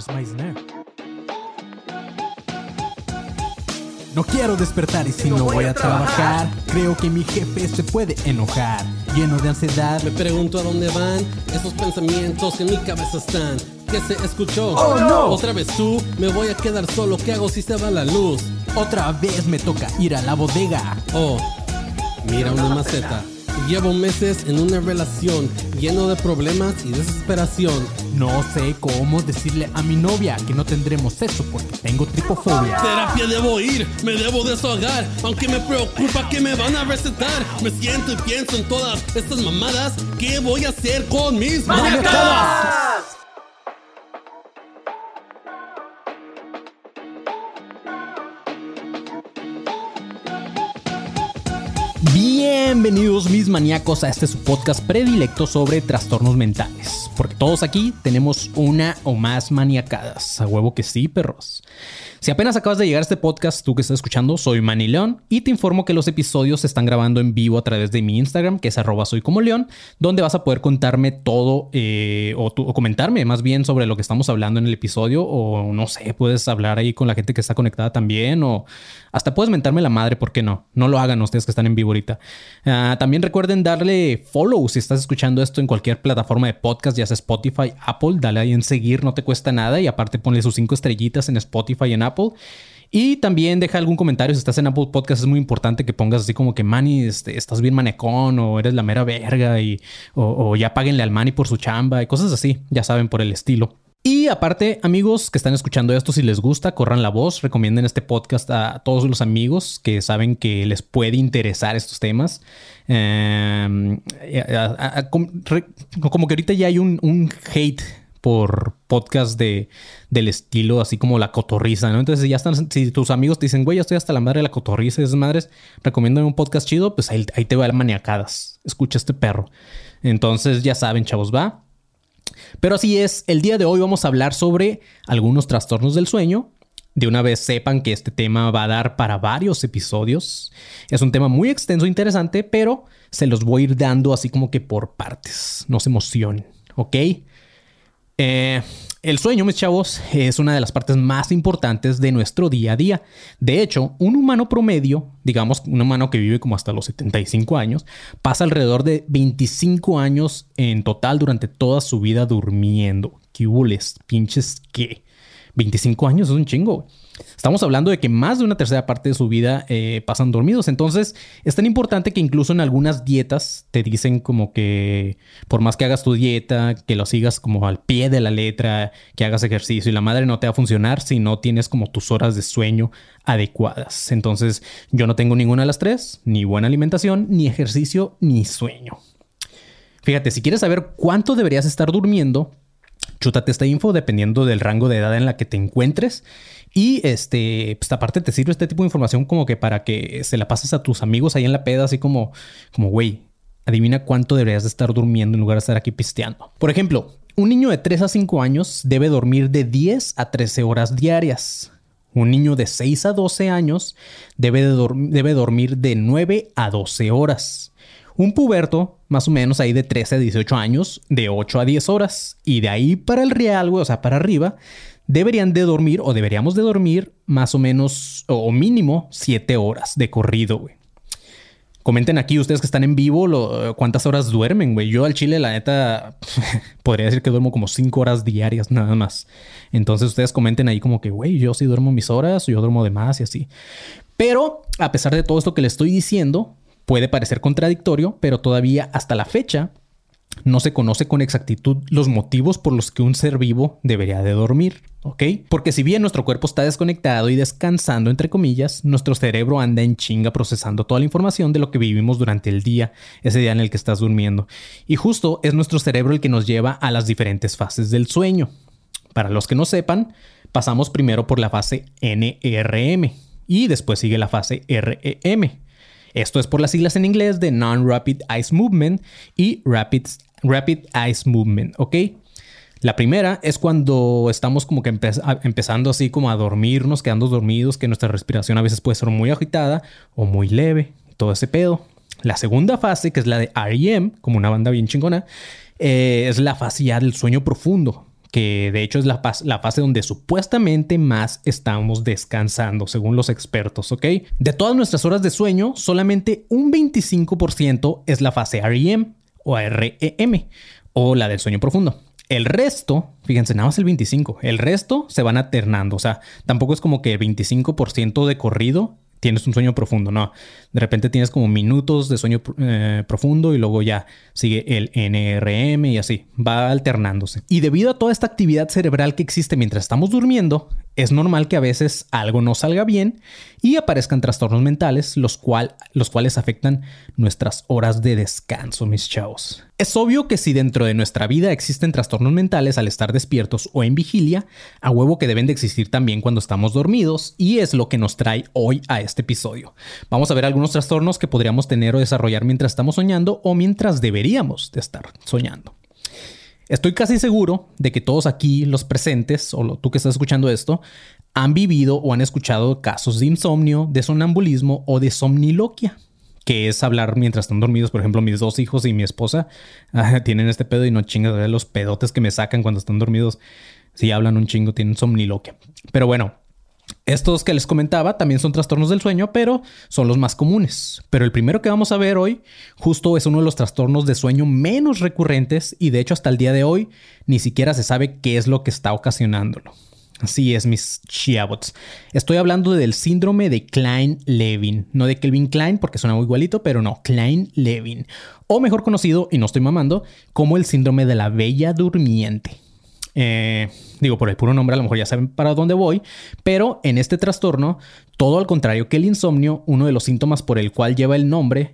Where's my snare? No quiero despertar y si no voy a trabajar, creo que mi jefe se puede enojar. Lleno de ansiedad, me pregunto a dónde van esos pensamientos que en mi cabeza están. ¿Qué se escuchó? ¡Oh, no! Otra vez tú, me voy a quedar solo. ¿Qué hago si se va la luz? Otra vez me toca ir a la bodega. Oh, mira una maceta. Llevo meses en una relación lleno de problemas y desesperación. No sé cómo decirle a mi novia que no tendremos sexo porque tengo tripofobia. Terapia debo ir, me debo desahogar, aunque me preocupa que me van a recetar. Me siento y pienso en todas estas mamadas. ¿Qué voy a hacer con mis maniacadas? Bienvenidos mis maníacos a este su podcast predilecto sobre trastornos mentales. Porque todos aquí tenemos una o más maniacadas. A huevo que sí, perros. Si apenas acabas de llegar a este podcast, tú que estás escuchando, soy Manny León y te informo que los episodios se están grabando en vivo a través de mi Instagram, que es @soycomoleón, donde vas a poder contarme todo o comentarme más bien sobre lo que estamos hablando en el episodio, o no sé, puedes hablar ahí con la gente que está conectada también, o hasta puedes mentarme la madre, ¿por qué no? No lo hagan ustedes que están en vivo ahorita. También recuerden darle follow si estás escuchando esto en cualquier plataforma de podcast, ya sea Spotify, Apple, dale ahí en seguir, no te cuesta nada, y aparte ponle sus 5 estrellitas en Spotify y en Apple. Y también deja algún comentario si estás en Apple Podcast. Es muy importante que pongas así como que Manny, estás bien manecón, o eres la mera verga, o ya páguenle al Manny por su chamba y cosas así, ya saben, por el estilo. Y aparte, amigos que están escuchando esto, si les gusta, corran la voz, recomienden este podcast a todos los amigos que saben que les puede interesar estos temas. Como que ahorita ya hay un hate por podcast del estilo así como La Cotorriza, ¿no? Entonces ya están, si tus amigos te dicen, güey, ya estoy hasta la madre de La Cotorriza y esas madres, recomiéndame un podcast chido, pues ahí te va el maniacadas. Escucha este perro. Entonces ya saben, chavos, va. Pero así es, el día de hoy vamos a hablar sobre algunos trastornos del sueño. De una vez sepan que este tema va a dar para varios episodios. Es un tema muy extenso e interesante, pero se los voy a ir dando así como que por partes. No se emocionen, ¿ok? El sueño, mis chavos, es una de las partes más importantes de nuestro día a día. De hecho, un humano promedio, digamos un humano que vive como hasta los 75 años, pasa alrededor de 25 años en total durante toda su vida durmiendo. ¿Qué hules? Pinches, ¿qué? 25 años es un chingo. Estamos hablando de que más de una tercera parte de su vida pasan dormidos. Entonces es tan importante que incluso en algunas dietas te dicen como que por más que hagas tu dieta, que lo sigas como al pie de la letra, que hagas ejercicio y la madre no te va a funcionar si no tienes como tus horas de sueño adecuadas. Entonces yo no tengo ninguna de las tres, ni buena alimentación, ni ejercicio, ni sueño. Fíjate, si quieres saber cuánto deberías estar durmiendo, chútate esta info dependiendo del rango de edad en la que te encuentres. Y pues aparte te sirve este tipo de información como que para que se la pases a tus amigos ahí en la peda, así como güey, adivina cuánto deberías de estar durmiendo en lugar de estar aquí pisteando. Por ejemplo, un niño de 3 a 5 años debe dormir de 10 a 13 horas diarias. Un niño de 6 a 12 años debe dormir de 9 a 12 horas. Un puberto, más o menos ahí de 13 a 18 años, de 8 a 10 horas. Y de ahí para el real, güey, o sea, para arriba, deberíamos de dormir más o menos o mínimo 7 horas de corrido, güey. Comenten aquí ustedes que están en vivo cuántas horas duermen, güey. Yo al chile, la neta, podría decir que duermo como 5 horas diarias nada más. Entonces ustedes comenten ahí como que, güey, yo sí duermo mis horas, yo duermo de más y así. Pero a pesar de todo esto que les estoy diciendo, puede parecer contradictorio, pero todavía hasta la fecha no se conoce con exactitud los motivos por los que un ser vivo debería de dormir, ¿ok? Porque si bien nuestro cuerpo está desconectado y descansando, entre comillas, nuestro cerebro anda en chinga procesando toda la información de lo que vivimos durante el día, ese día en el que estás durmiendo. Y justo es nuestro cerebro el que nos lleva a las diferentes fases del sueño. Para los que no sepan, pasamos primero por la fase NRM y después sigue la fase REM. Esto es por las siglas en inglés de Non-Rapid Eye Movement y Rapid Eye Movement, ¿ok? La primera es cuando estamos como que empezando así como a dormirnos, quedando dormidos, que nuestra respiración a veces puede ser muy agitada o muy leve, todo ese pedo. La segunda fase, que es la de REM, como una banda bien chingona, es la fase ya del sueño profundo, que de hecho es la fase donde supuestamente más estamos descansando, según los expertos, ¿ok? De todas nuestras horas de sueño, solamente un 25% es la fase REM o REM, o la del sueño profundo. El resto, fíjense, nada más el 25%, el resto se van alternando, o sea, tampoco es como que 25% de corrido tienes un sueño profundo, no. De repente tienes como minutos de sueño profundo y luego ya sigue el NRM y así, va alternándose. Y debido a toda esta actividad cerebral que existe mientras estamos durmiendo, es normal que a veces algo no salga bien y aparezcan trastornos mentales, los cuales afectan nuestras horas de descanso, mis chavos. Es obvio que si dentro de nuestra vida existen trastornos mentales al estar despiertos o en vigilia, a huevo que deben de existir también cuando estamos dormidos, y es lo que nos trae hoy a este episodio. Vamos a ver algunos trastornos que podríamos tener o desarrollar mientras estamos soñando o mientras deberíamos de estar soñando. Estoy casi seguro de que todos aquí, los presentes, o tú que estás escuchando esto, han vivido o han escuchado casos de insomnio, de sonambulismo o de somniloquia, que es hablar mientras están dormidos. Por ejemplo, mis 2 hijos y mi esposa tienen este pedo y no chingas de los pedotes que me sacan cuando están dormidos. Si hablan un chingo, tienen somniloquia. Pero bueno, estos que les comentaba también son trastornos del sueño, pero son los más comunes. Pero el primero que vamos a ver hoy justo es uno de los trastornos de sueño menos recurrentes y de hecho hasta el día de hoy ni siquiera se sabe qué es lo que está ocasionándolo. Así es, mis chiabots. Estoy hablando del síndrome de Klein-Levin. No de Kelvin Klein porque suena muy igualito, pero no, Klein-Levin. O mejor conocido, y no estoy mamando, como el síndrome de la Bella Durmiente. Por el puro nombre a lo mejor ya saben para dónde voy, pero en este trastorno, todo al contrario que el insomnio, uno de los síntomas por el cual lleva el nombre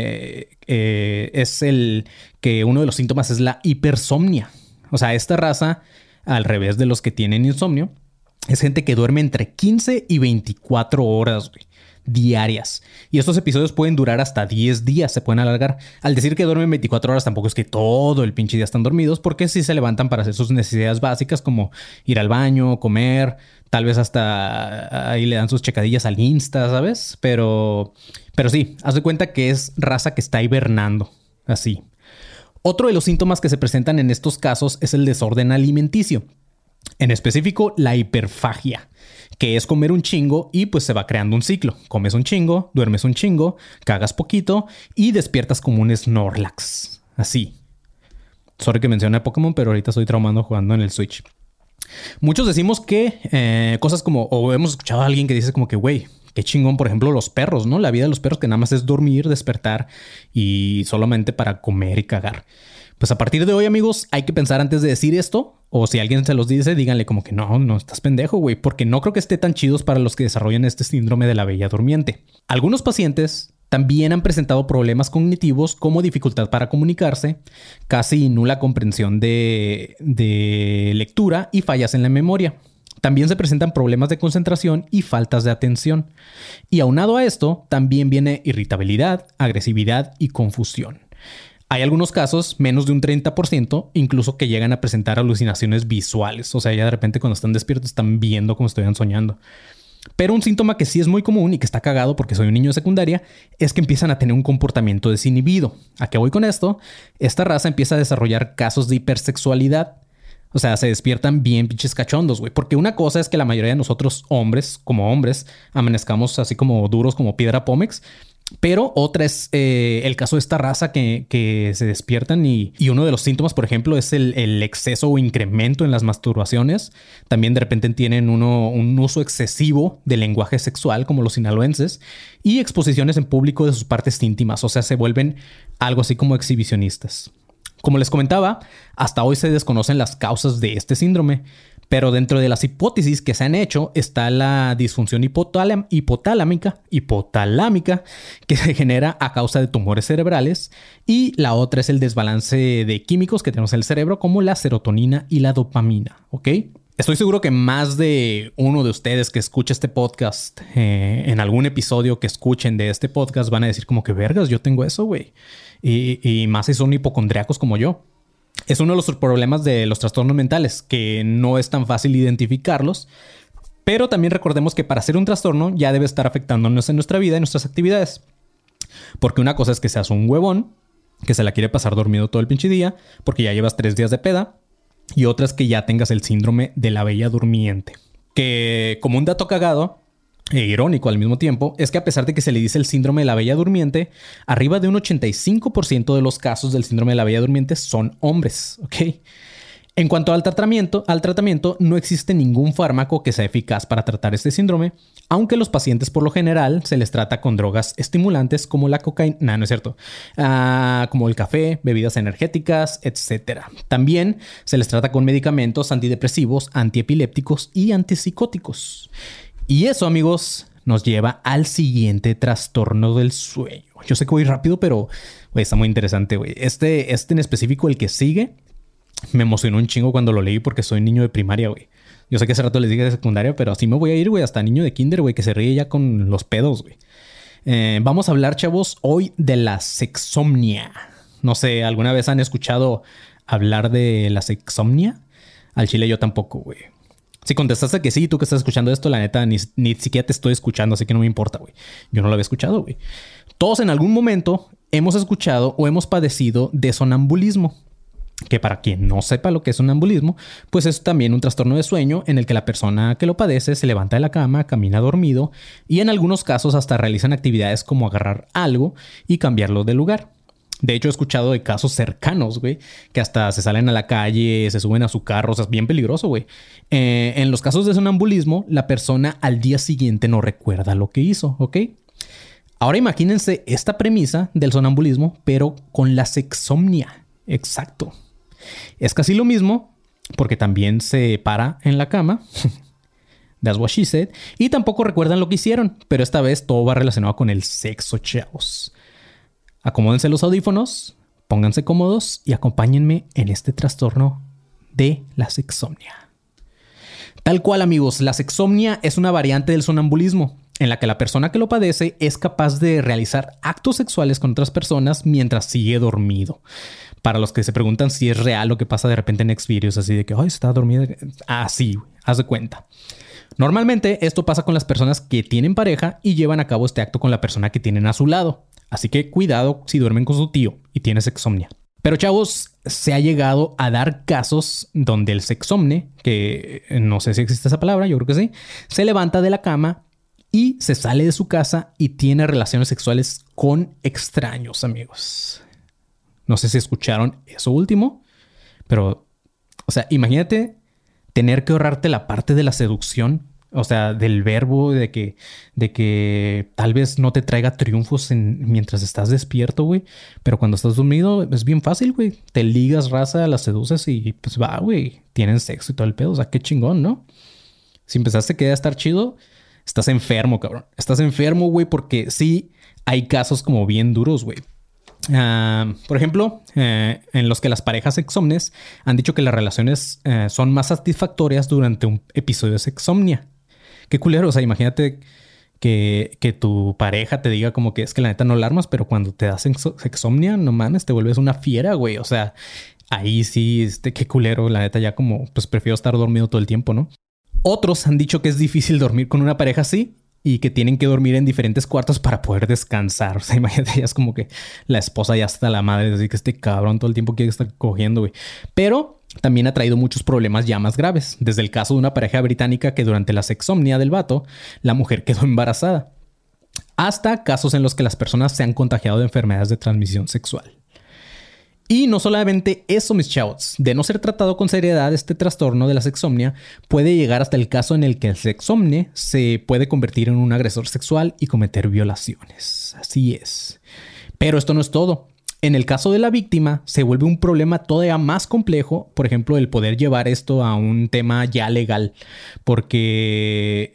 es el que uno de los síntomas es la hipersomnia. O sea, esta raza, al revés de los que tienen insomnio, es gente que duerme entre 15 y 24 horas, diarias. Y estos episodios pueden durar hasta 10 días, se pueden alargar. Al decir que duermen 24 horas, tampoco es que todo el pinche día están dormidos, porque sí se levantan para hacer sus necesidades básicas como ir al baño, comer, tal vez hasta ahí le dan sus checadillas al Insta, ¿sabes? Pero sí, haz de cuenta que es raza que está hibernando, así. Otro de los síntomas que se presentan en estos casos es el desorden alimenticio. En específico, la hiperfagia, que es comer un chingo y pues se va creando un ciclo. Comes un chingo, duermes un chingo, cagas poquito y despiertas como un Snorlax. Así. Sorry que mencioné Pokémon, pero ahorita estoy traumando jugando en el Switch. Muchos decimos que cosas como, o hemos escuchado a alguien que dice como que, güey, qué chingón, por ejemplo, los perros, ¿no? La vida de los perros que nada más es dormir, despertar y solamente para comer y cagar. Pues a partir de hoy, amigos, hay que pensar antes de decir esto. O si alguien se los dice, díganle como que no estás pendejo, güey. Porque no creo que esté tan chidos para los que desarrollan este síndrome de la Bella Durmiente. Algunos pacientes también han presentado problemas cognitivos como dificultad para comunicarse, casi nula comprensión de lectura y fallas en la memoria. También se presentan problemas de concentración y faltas de atención. Y aunado a esto, también viene irritabilidad, agresividad y confusión. Hay algunos casos, menos de un 30%, incluso que llegan a presentar alucinaciones visuales. O sea, ya de repente cuando están despiertos están viendo como estuvieran soñando. Pero un síntoma que sí es muy común y que está cagado porque soy un niño de secundaria es que empiezan a tener un comportamiento desinhibido. ¿A qué voy con esto? Esta raza empieza a desarrollar casos de hipersexualidad. O sea, se despiertan bien pinches cachondos, güey. Porque una cosa es que la mayoría de nosotros hombres, como hombres, amanezcamos así como duros como piedra pómex. Pero otra es el caso de esta raza que se despiertan y uno de los síntomas, por ejemplo, es el exceso o incremento en las masturbaciones. También de repente tienen un uso excesivo del lenguaje sexual, como los sinaloenses, y exposiciones en público de sus partes íntimas. O sea, se vuelven algo así como exhibicionistas. Como les comentaba, hasta hoy se desconocen las causas de este síndrome. Pero dentro de las hipótesis que se han hecho está la disfunción hipotalámica que se genera a causa de tumores cerebrales, y la otra es el desbalance de químicos que tenemos en el cerebro como la serotonina y la dopamina, ¿ok? Estoy seguro que más de uno de ustedes que escucha este podcast, en algún episodio que escuchen de este podcast van a decir como que vergas, yo tengo eso, güey. Y más si son hipocondriacos como yo. Es uno de los problemas de los trastornos mentales, que no es tan fácil identificarlos, pero también recordemos que para ser un trastorno ya debe estar afectándonos en nuestra vida y nuestras actividades. Porque una cosa es que seas un huevón, que se la quiere pasar dormido todo el pinche día, porque ya llevas 3 días de peda. y otras que ya tengas el síndrome de la Bella Durmiente. Que como un dato cagado e irónico al mismo tiempo, es que a pesar de que se le dice el síndrome de la Bella Durmiente, arriba de un 85% de los casos del síndrome de la Bella Durmiente son hombres, ¿ok? En cuanto al tratamiento, no existe ningún fármaco que sea eficaz para tratar este síndrome, aunque los pacientes por lo general se les trata con drogas estimulantes como la cocaína, no es cierto, como el café, bebidas energéticas, etc. También se les trata con medicamentos antidepresivos, antiepilépticos y antipsicóticos. Y eso, amigos, nos lleva al siguiente trastorno del sueño. Yo sé que voy rápido, pero wey, está muy interesante, güey. Este en específico, el que sigue, me emocionó un chingo cuando lo leí porque soy niño de primaria, güey. Yo sé que hace rato les dije de secundaria, pero así me voy a ir, güey, hasta niño de kinder, güey, que se ríe ya con los pedos, güey. Vamos a hablar, chavos, hoy de la sexomnia. No sé, ¿alguna vez han escuchado hablar de la sexomnia? Al chile yo tampoco, güey. Si contestaste que sí, tú que estás escuchando esto, la neta, ni siquiera te estoy escuchando, así que no me importa, güey. Yo no lo había escuchado, güey. Todos en algún momento hemos escuchado o hemos padecido de sonambulismo. Que para quien no sepa lo que es sonambulismo, pues es también un trastorno de sueño en el que la persona que lo padece se levanta de la cama, camina dormido y en algunos casos hasta realizan actividades como agarrar algo y cambiarlo de lugar. De hecho, he escuchado de casos cercanos, güey, que hasta se salen a la calle, se suben a su carro, o sea, es bien peligroso, güey. En los casos de sonambulismo, la persona al día siguiente no recuerda lo que hizo, ¿ok? Ahora imagínense esta premisa del sonambulismo, pero con la sexomnia. Exacto. Es casi lo mismo porque también se para en la cama. That's what she said. Y tampoco recuerdan lo que hicieron, pero esta vez todo va relacionado con el sexo, chavos. Acomódense los audífonos, pónganse cómodos y acompáñenme en este trastorno de la sexomnia. Tal cual, amigos, la sexomnia es una variante del sonambulismo en la que la persona que lo padece es capaz de realizar actos sexuales con otras personas mientras sigue dormido. Para los que se preguntan si es real lo que pasa de repente en Xvideos, así de que, ay, está dormida. Así, haz de cuenta. Normalmente esto pasa con las personas que tienen pareja y llevan a cabo este acto con la persona que tienen a su lado. Así que cuidado si duermen con su tío y tiene sexomnia. Pero, chavos, se ha llegado a dar casos donde el sexomne, que no sé si existe esa palabra, yo creo que sí, se levanta de la cama y se sale de su casa y tiene relaciones sexuales con extraños, amigos. No sé si escucharon eso último, pero, o sea, imagínate tener que ahorrarte la parte de la seducción, o sea, del verbo de que tal vez no te traiga triunfos mientras estás despierto, güey. Pero cuando estás dormido es bien fácil, güey. Te ligas, raza, las seduces y pues va, güey. Tienen sexo y todo el pedo. O sea, qué chingón, ¿no? Si empezaste que iba a estar chido, estás enfermo, cabrón. Estás enfermo, güey, porque sí hay casos como bien duros, güey. Por ejemplo, en los que las parejas sexomnes han dicho que las relaciones son más satisfactorias durante un episodio de sexomnia. Qué culero, o sea, imagínate que tu pareja te diga como que es que la neta no la armas, pero cuando te das sexomnia, no mames, te vuelves una fiera, güey. O sea, ahí sí, qué culero, la neta ya como, pues prefiero estar dormido todo el tiempo, ¿no? Otros han dicho que es difícil dormir con una pareja así y que tienen que dormir en diferentes cuartos para poder descansar. O sea, imagínate, ya es como que la esposa ya está la madre, así que este cabrón todo el tiempo quiere estar cogiendo, güey. Pero también ha traído muchos problemas ya más graves. Desde el caso de una pareja británica que durante la sexomnia del vato, la mujer quedó embarazada. Hasta casos en los que las personas se han contagiado de enfermedades de transmisión sexual. Y no solamente eso, mis chavos. De no ser tratado con seriedad, este trastorno de la sexomnia puede llegar hasta el caso en el que el sexomne se puede convertir en un agresor sexual y cometer violaciones. Así es. Pero esto no es todo. En el caso de la víctima, se vuelve un problema todavía más complejo, por ejemplo, el poder llevar esto a un tema ya legal, porque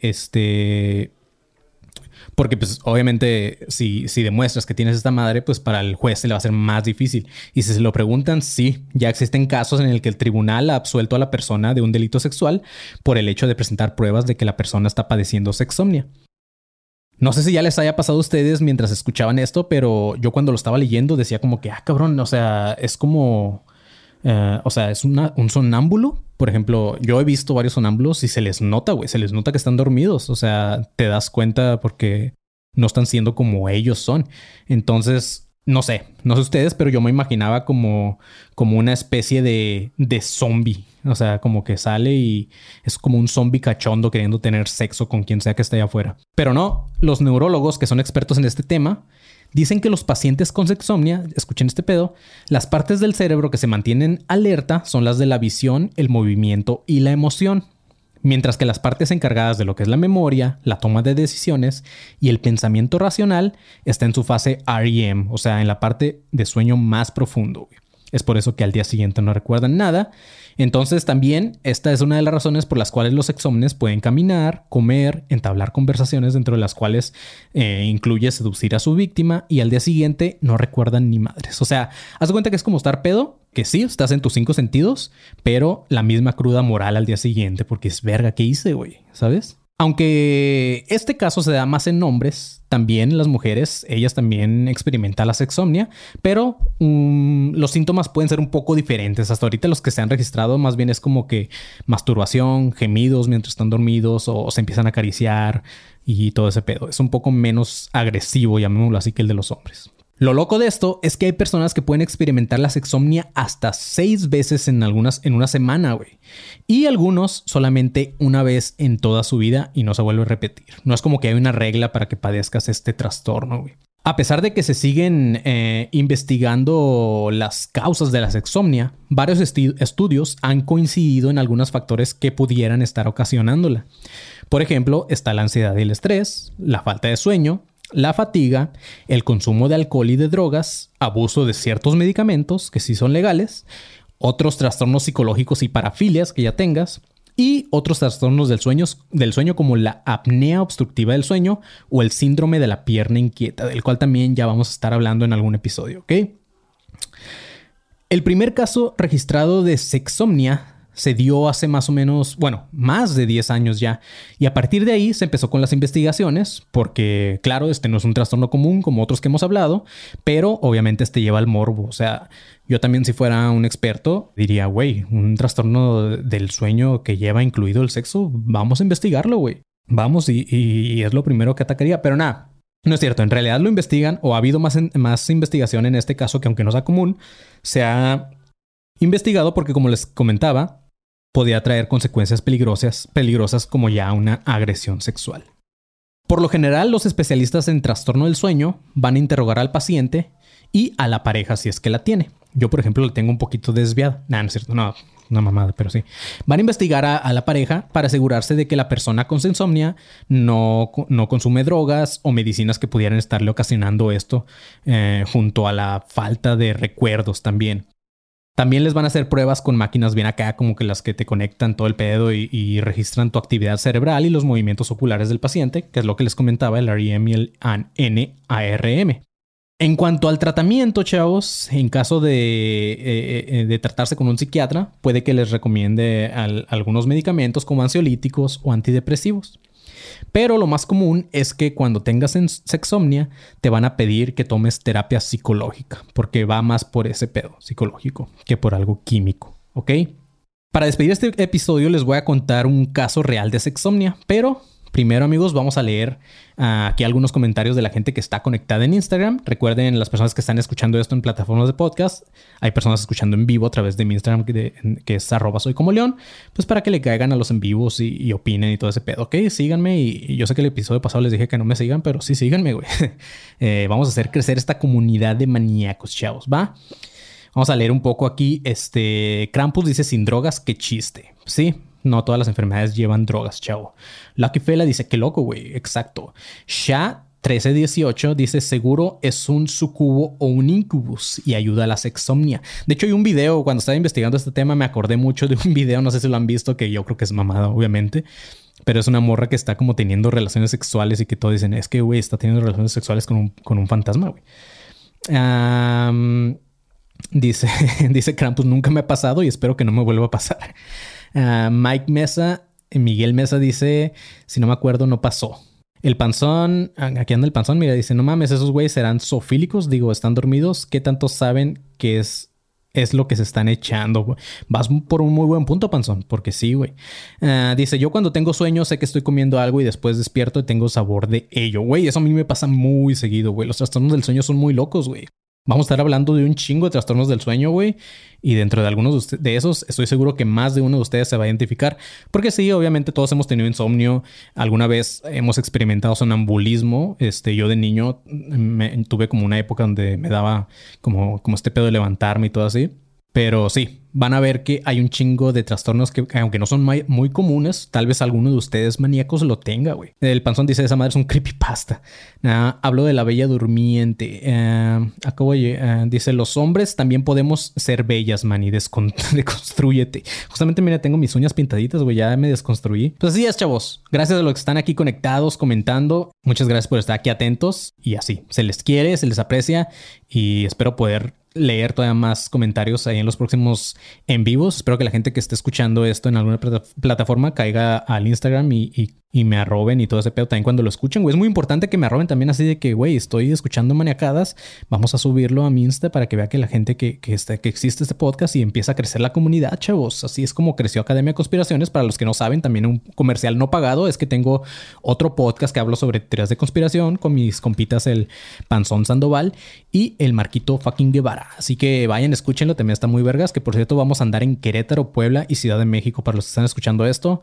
pues obviamente si demuestras que tienes esta madre, pues para el juez se le va a hacer más difícil. Y si se lo preguntan, sí, ya existen casos en el que el tribunal ha absuelto a la persona de un delito sexual por el hecho de presentar pruebas de que la persona está padeciendo sexomnia. No sé si ya les haya pasado a ustedes mientras escuchaban esto, pero yo cuando lo estaba leyendo decía como que, cabrón, o sea, es como... o sea, es un sonámbulo. Por ejemplo, yo he visto varios sonámbulos y se les nota, güey. Se les nota que están dormidos. O sea, te das cuenta porque no están siendo como ellos son. Entonces, No sé ustedes, pero yo me imaginaba como una especie de zombie. O sea, como que sale y es como un zombie cachondo queriendo tener sexo con quien sea que esté allá afuera. Pero no, los neurólogos que son expertos en este tema dicen que los pacientes con sexomnia, escuchen este pedo, las partes del cerebro que se mantienen alerta son las de la visión, el movimiento y la emoción. Mientras que las partes encargadas de lo que es la memoria, la toma de decisiones y el pensamiento racional está en su fase REM, o sea, en la parte de sueño más profundo. Es por eso que al día siguiente no recuerdan nada. Entonces también esta es una de las razones por las cuales los sexómenes pueden caminar, comer, entablar conversaciones dentro de las cuales incluye seducir a su víctima y al día siguiente no recuerdan ni madres. O sea, haz de cuenta que es como estar pedo, que sí, estás en tus 5 sentidos, pero la misma cruda moral al día siguiente porque es verga, ¿qué hice, güey? ¿Sabes? Aunque este caso se da más en hombres, también las mujeres, ellas también experimentan la sexomnia, pero los síntomas pueden ser un poco diferentes. Hasta ahorita los que se han registrado más bien es como que masturbación, gemidos mientras están dormidos o se empiezan a acariciar y todo ese pedo. Es un poco menos agresivo, llamémoslo así, que el de los hombres. Lo loco de esto es que hay personas que pueden experimentar la sexomnia hasta 6 veces en una semana, güey. Y algunos solamente una vez en toda su vida y no se vuelve a repetir. No es como que hay una regla para que padezcas este trastorno, güey. A pesar de que se siguen investigando las causas de la sexomnia, varios estudios han coincidido en algunos factores que pudieran estar ocasionándola. Por ejemplo, está la ansiedad y el estrés, la falta de sueño, la fatiga, el consumo de alcohol y de drogas, abuso de ciertos medicamentos que sí son legales, otros trastornos psicológicos y parafilias que ya tengas y otros trastornos del sueño como la apnea obstructiva del sueño o el síndrome de la pierna inquieta, del cual también ya vamos a estar hablando en algún episodio, ¿ok? El primer caso registrado de sexomnia se dio hace más o menos, más de 10 años ya. Y a partir de ahí se empezó con las investigaciones porque, claro, este no es un trastorno común como otros que hemos hablado, pero obviamente este lleva al morbo. O sea, yo también si fuera un experto diría, güey, un trastorno del sueño que lleva incluido el sexo, vamos a investigarlo, güey. Vamos y es lo primero que atacaría. Pero nada, no es cierto. En realidad lo investigan o ha habido más investigación en este caso que aunque no sea común, se ha investigado porque, como les comentaba, podía traer consecuencias peligrosas como ya una agresión sexual. Por lo general, los especialistas en trastorno del sueño van a interrogar al paciente y a la pareja si es que la tiene. Yo, por ejemplo, la tengo un poquito desviada. No es cierto, no, una mamada, pero sí. Van a investigar a la pareja para asegurarse de que la persona con insomnia no consume drogas o medicinas que pudieran estarle ocasionando esto, junto a la falta de recuerdos también. También les van a hacer pruebas con máquinas bien acá, como que las que te conectan todo el pedo y registran tu actividad cerebral y los movimientos oculares del paciente, que es lo que les comentaba, el REM y el NARM. En cuanto al tratamiento, chavos, en caso de tratarse con un psiquiatra, puede que les recomiende algunos medicamentos como ansiolíticos o antidepresivos. Pero lo más común es que cuando tengas sexomnia te van a pedir que tomes terapia psicológica, porque va más por ese pedo psicológico que por algo químico, ¿ok? Para despedir este episodio les voy a contar un caso real de sexomnia, pero primero, amigos, vamos a leer aquí algunos comentarios de la gente que está conectada en Instagram. Recuerden, las personas que están escuchando esto en plataformas de podcast, hay personas escuchando en vivo a través de mi Instagram que es @soycomoleon, pues para que le caigan a los en vivos y opinen y todo ese pedo, ¿ok? Síganme y yo sé que el episodio pasado les dije que no me sigan, pero sí síganme, güey. Vamos a hacer crecer esta comunidad de maníacos, chavos, ¿va? Vamos a leer un poco aquí. Krampus dice, sin drogas, qué chiste. Sí. No todas las enfermedades llevan drogas, chavo. Lucky Fela dice, qué loco, güey. Exacto. Sha 1318 dice, seguro es un sucubo o un incubus y ayuda a la sexomnia. De hecho, hay un video, cuando estaba investigando este tema, me acordé mucho de un video, no sé si lo han visto, que yo creo que es mamada, obviamente. Pero es una morra que está como teniendo relaciones sexuales y que todos dicen, es que, güey, está teniendo relaciones sexuales con un fantasma, güey. Dice Krampus, nunca me ha pasado y espero que no me vuelva a pasar. Miguel Mesa dice, si no me acuerdo, no pasó. El panzón, aquí anda el panzón, mira, dice, no mames, esos güeyes serán zoofílicos, digo, están dormidos, ¿qué tanto saben que es lo que se están echando? Vas por un muy buen punto, panzón, porque sí, güey. Dice, yo cuando tengo sueño sé que estoy comiendo algo y después despierto y tengo sabor de ello, güey. Eso a mí me pasa muy seguido, güey. Los trastornos del sueño son muy locos, güey. Vamos a estar hablando de un chingo de trastornos del sueño, güey. Y dentro de algunos de esos, estoy seguro que más de uno de ustedes se va a identificar. Porque sí, obviamente todos hemos tenido insomnio. Alguna vez hemos experimentado sonambulismo. Yo de niño tuve como una época donde me daba como este pedo de levantarme y todo así. Pero sí, van a ver que hay un chingo de trastornos que aunque no son muy comunes, tal vez alguno de ustedes maníacos lo tenga, güey. El panzón dice, esa madre es un creepypasta. Hablo de la bella durmiente. Dice, los hombres también podemos ser bellas, man, y deconstrúyete. Justamente, mira, tengo mis uñas pintaditas, güey, ya me desconstruí. Pues así es, chavos. Gracias a los que están aquí conectados, comentando. Muchas gracias por estar aquí atentos. Y así, se les quiere, se les aprecia y espero poder leer todavía más comentarios ahí en los próximos en vivos. Espero que la gente que esté escuchando esto en alguna plataforma caiga al Instagram y me arroben y todo ese pedo también cuando lo escuchen, güey. Es muy importante que me arroben también así de que, güey, estoy escuchando Maniacadas. Vamos a subirlo a mi Insta para que vea que la gente que existe este podcast y empieza a crecer la comunidad, chavos. Así es como creció Academia de Conspiraciones. Para los que no saben, también un comercial no pagado es que tengo otro podcast que hablo sobre teorías de conspiración con mis compitas el Panzón Sandoval y el Marquito fucking Guevara. Así que vayan, escúchenlo. También está muy vergas. Que por cierto, vamos a andar en Querétaro, Puebla y Ciudad de México para los que están escuchando esto.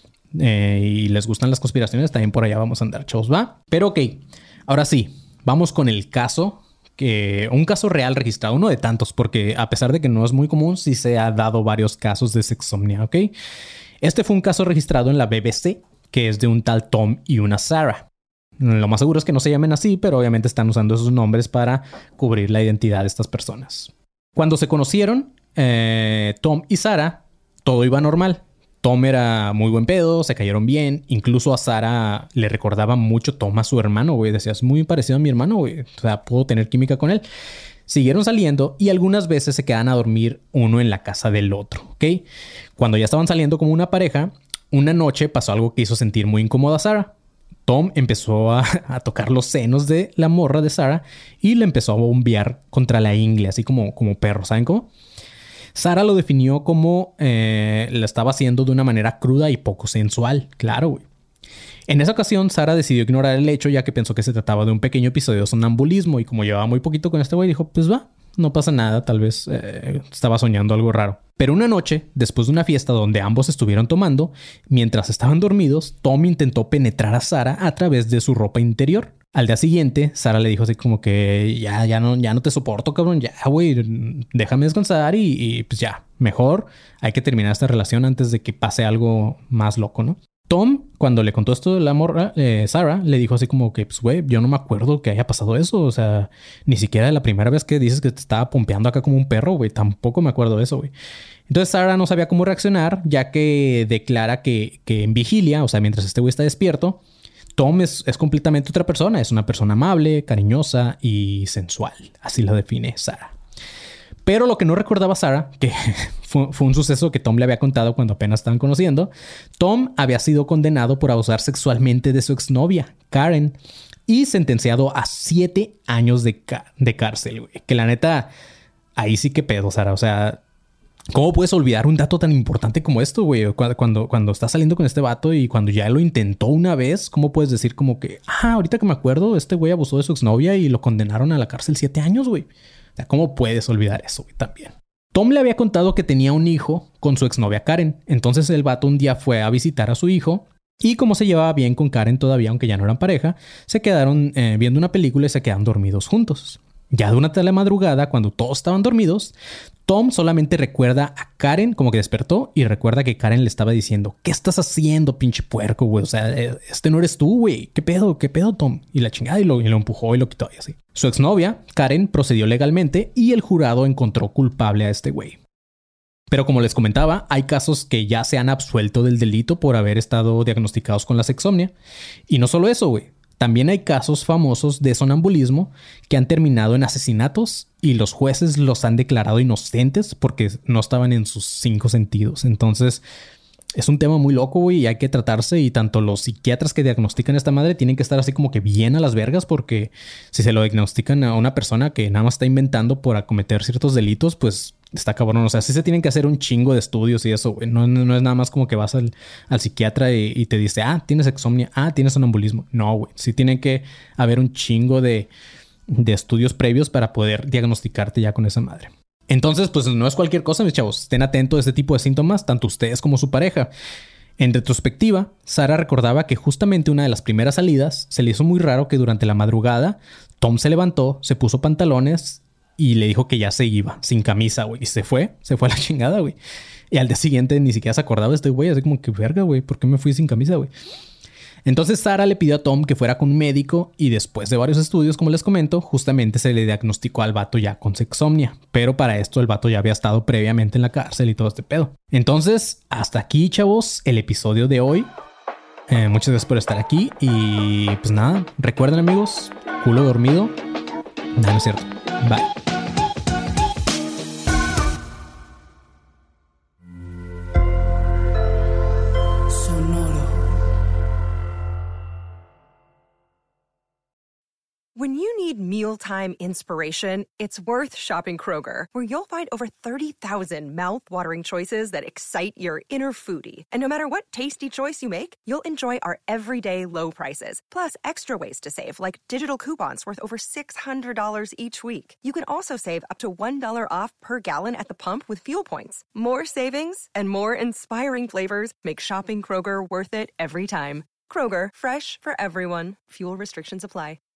Y les gustan las conspiraciones, también por allá vamos a andar, chavos, ¿va? Pero ok, ahora sí, vamos con el caso, un caso real registrado, uno de tantos, porque a pesar de que no es muy común, sí se ha dado varios casos de sexomnia, ¿ok? Este fue un caso registrado en la BBC, que es de un tal Tom y una Sarah. Lo más seguro es que no se llamen así, pero obviamente están usando esos nombres para cubrir la identidad de estas personas. Cuando se conocieron, Tom y Sarah, todo iba normal. Tom era muy buen pedo, se cayeron bien. Incluso a Sarah le recordaba mucho Tom a su hermano, güey. Decía, es muy parecido a mi hermano, güey. O sea, puedo tener química con él. Siguieron saliendo y algunas veces se quedaban a dormir uno en la casa del otro, ¿ok? Cuando ya estaban saliendo como una pareja, una noche pasó algo que hizo sentir muy incómoda a Sarah. Tom empezó a tocar los senos de la morra de Sarah y le empezó a bombear contra la ingle, así como perro, ¿saben cómo? Sarah lo definió como lo estaba haciendo de una manera cruda y poco sensual. Claro, güey. En esa ocasión, Sarah decidió ignorar el hecho ya que pensó que se trataba de un pequeño episodio de sonambulismo y como llevaba muy poquito con este güey, dijo, pues va, no pasa nada, tal vez estaba soñando algo raro. Pero una noche, después de una fiesta donde ambos estuvieron tomando, mientras estaban dormidos, Tom intentó penetrar a Sarah a través de su ropa interior. Al día siguiente, Sarah le dijo así como que ya no te soporto, cabrón. Ya, güey, déjame descansar y pues ya, mejor hay que terminar esta relación antes de que pase algo más loco, ¿no? Tom, cuando le contó esto de la morra, Sarah le dijo así como que, pues, güey, yo no me acuerdo que haya pasado eso. O sea, ni siquiera de la primera vez que dices que te estaba pompeando acá como un perro, güey. Tampoco me acuerdo de eso, güey. Entonces Sarah no sabía cómo reaccionar, ya que declara que en vigilia, o sea, mientras este güey está despierto, Tom es completamente otra persona. Es una persona amable, cariñosa y sensual. Así lo define Sarah. Pero lo que no recordaba Sarah, que fue un suceso que Tom le había contado cuando apenas estaban conociendo, Tom había sido condenado por abusar sexualmente de su exnovia, Karen, y sentenciado a 7 años de cárcel, güey. Que la neta, ahí sí que pedo, Sarah. O sea, ¿cómo puedes olvidar un dato tan importante como esto, güey? Cuando estás saliendo con este vato y cuando ya lo intentó una vez, ¿cómo puedes decir como que, ahorita que me acuerdo, este güey abusó de su exnovia y lo condenaron a la cárcel 7 años, güey? O sea, ¿cómo puedes olvidar eso, güey? También. Tom le había contado que tenía un hijo con su exnovia Karen. Entonces el vato un día fue a visitar a su hijo y como se llevaba bien con Karen todavía, aunque ya no eran pareja, se quedaron viendo una película y se quedaron dormidos juntos. Ya durante la madrugada, cuando todos estaban dormidos, Tom solamente recuerda a Karen como que despertó y recuerda que Karen le estaba diciendo, ¿qué estás haciendo, pinche puerco, güey? O sea, este no eres tú, güey. ¿Qué pedo, Tom? Y la chingada y lo empujó y lo quitó y así. Su exnovia, Karen, procedió legalmente y el jurado encontró culpable a este güey. Pero como les comentaba, hay casos que ya se han absuelto del delito por haber estado diagnosticados con la sexomnia. Y no solo eso, güey. También hay casos famosos de sonambulismo que han terminado en asesinatos y los jueces los han declarado inocentes porque no estaban en sus 5 sentidos. Entonces, es un tema muy loco, güey, y hay que tratarse. Y tanto los psiquiatras que diagnostican esta madre tienen que estar así como que bien a las vergas, porque si se lo diagnostican a una persona que nada más está inventando por acometer ciertos delitos, pues está cabrón. O sea, sí se tienen que hacer un chingo de estudios y eso, güey. No es nada más como que vas al psiquiatra y te dice, tienes sexomnia, tienes sonambulismo. No, güey. Sí tiene que haber un chingo de de estudios previos para poder diagnosticarte ya con esa madre. Entonces, pues no es cualquier cosa, mis chavos. Estén atentos a este tipo de síntomas, tanto ustedes como su pareja. En retrospectiva, Sara recordaba que justamente una de las primeras salidas se le hizo muy raro que durante la madrugada Tom se levantó, se puso pantalones y le dijo que ya se iba, sin camisa, güey. Y se fue a la chingada, güey. Y al día siguiente ni siquiera se acordaba de este güey. Así como que, verga, güey, ¿por qué me fui sin camisa, güey? Entonces Sara le pidió a Tom que fuera con un médico y después de varios estudios, como les comento, justamente se le diagnosticó al vato ya con sexomnia. Pero para esto el vato ya había estado previamente en la cárcel y todo este pedo. Entonces, hasta aquí, chavos, el episodio de hoy. Muchas gracias por estar aquí y pues nada, recuerden, amigos, culo dormido. No es cierto. Bye. When you need mealtime inspiration, it's worth shopping Kroger, where you'll find over 30,000 mouth-watering choices that excite your inner foodie. And no matter what tasty choice you make, you'll enjoy our everyday low prices, plus extra ways to save, like digital coupons worth over $600 each week. You can also save up to $1 off per gallon at the pump with fuel points. More savings and more inspiring flavors make shopping Kroger worth it every time. Kroger, fresh for everyone. Fuel restrictions apply.